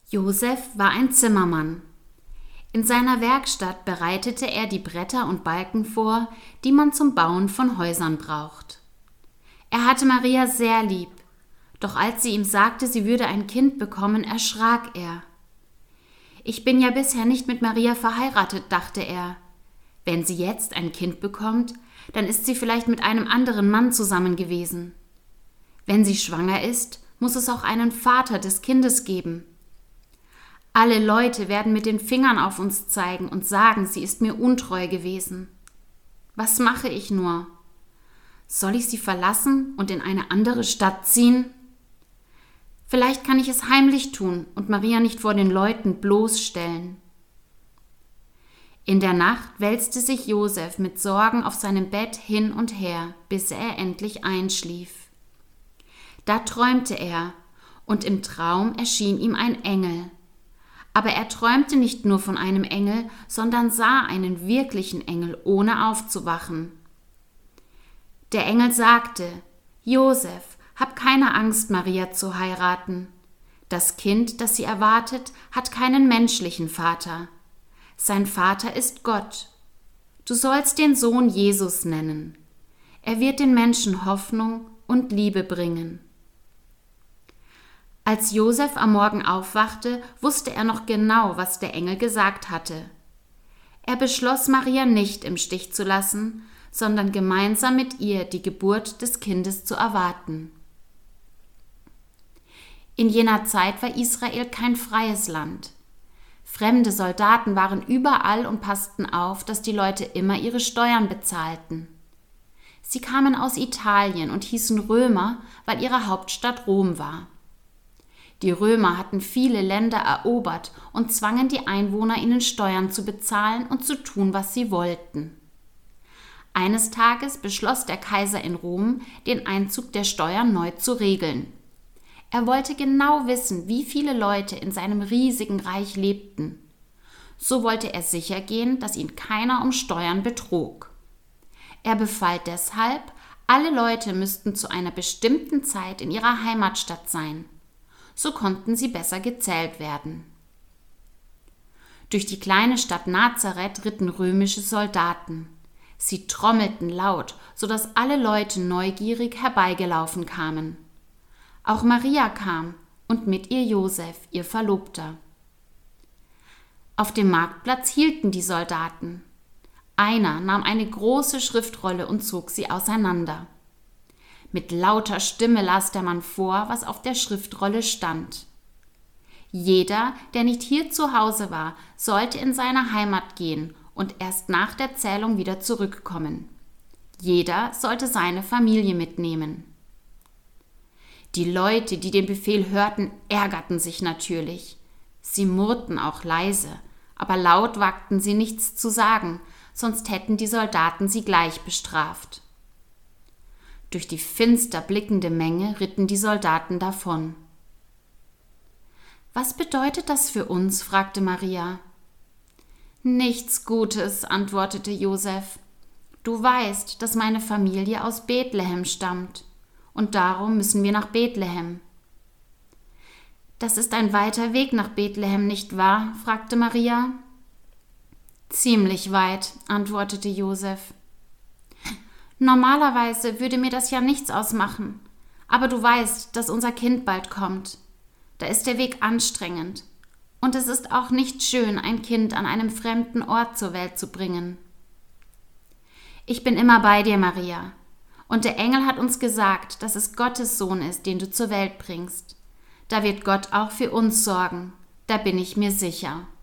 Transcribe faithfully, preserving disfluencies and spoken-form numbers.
Josef war ein Zimmermann. In seiner Werkstatt bereitete er die Bretter und Balken vor, die man zum Bauen von Häusern braucht. Er hatte Maria sehr lieb, doch als sie ihm sagte, sie würde ein Kind bekommen, erschrak er. Ich bin ja bisher nicht mit Maria verheiratet, dachte er. Wenn sie jetzt ein Kind bekommt, dann ist sie vielleicht mit einem anderen Mann zusammen gewesen. Wenn sie schwanger ist, muss es auch einen Vater des Kindes geben. Alle Leute werden mit den Fingern auf uns zeigen und sagen, sie ist mir untreu gewesen. Was mache ich nur? Soll ich sie verlassen und in eine andere Stadt ziehen? Vielleicht kann ich es heimlich tun und Maria nicht vor den Leuten bloßstellen. In der Nacht wälzte sich Josef mit Sorgen auf seinem Bett hin und her, bis er endlich einschlief. Da träumte er, und im Traum erschien ihm ein Engel. Aber er träumte nicht nur von einem Engel, sondern sah einen wirklichen Engel, ohne aufzuwachen. Der Engel sagte: Josef, hab keine Angst, Maria zu heiraten. Das Kind, das sie erwartet, hat keinen menschlichen Vater. Sein Vater ist Gott. Du sollst den Sohn Jesus nennen. Er wird den Menschen Hoffnung und Liebe bringen. Als Josef am Morgen aufwachte, wusste er noch genau, was der Engel gesagt hatte. Er beschloss, Maria nicht im Stich zu lassen, sondern gemeinsam mit ihr die Geburt des Kindes zu erwarten. In jener Zeit war Israel kein freies Land. Fremde Soldaten waren überall und passten auf, dass die Leute immer ihre Steuern bezahlten. Sie kamen aus Italien und hießen Römer, weil ihre Hauptstadt Rom war. Die Römer hatten viele Länder erobert und zwangen die Einwohner, ihnen Steuern zu bezahlen und zu tun, was sie wollten. Eines Tages beschloss der Kaiser in Rom, den Einzug der Steuern neu zu regeln. Er wollte genau wissen, wie viele Leute in seinem riesigen Reich lebten. So wollte er sicher gehen, dass ihn keiner um Steuern betrog. Er befahl deshalb, alle Leute müssten zu einer bestimmten Zeit in ihrer Heimatstadt sein. So konnten sie besser gezählt werden. Durch die kleine Stadt Nazareth ritten römische Soldaten. Sie trommelten laut, sodass alle Leute neugierig herbeigelaufen kamen. Auch Maria kam und mit ihr Josef, ihr Verlobter. Auf dem Marktplatz hielten die Soldaten. Einer nahm eine große Schriftrolle und zog sie auseinander. Mit lauter Stimme las der Mann vor, was auf der Schriftrolle stand. Jeder, der nicht hier zu Hause war, sollte in seine Heimat gehen und erst nach der Zählung wieder zurückkommen. Jeder sollte seine Familie mitnehmen. Die Leute, die den Befehl hörten, ärgerten sich natürlich. Sie murrten auch leise, aber laut wagten sie nichts zu sagen, sonst hätten die Soldaten sie gleich bestraft. Durch die finster blickende Menge ritten die Soldaten davon. »Was bedeutet das für uns?« fragte Maria. »Nichts Gutes«, antwortete Josef. »Du weißt, dass meine Familie aus Bethlehem stammt, und darum müssen wir nach Bethlehem.« »Das ist ein weiter Weg nach Bethlehem, nicht wahr?« fragte Maria. »Ziemlich weit«, antwortete Josef. »Normalerweise würde mir das ja nichts ausmachen, aber du weißt, dass unser Kind bald kommt. Da ist der Weg anstrengend und es ist auch nicht schön, ein Kind an einem fremden Ort zur Welt zu bringen.« »Ich bin immer bei dir, Maria, und der Engel hat uns gesagt, dass es Gottes Sohn ist, den du zur Welt bringst. Da wird Gott auch für uns sorgen, da bin ich mir sicher.«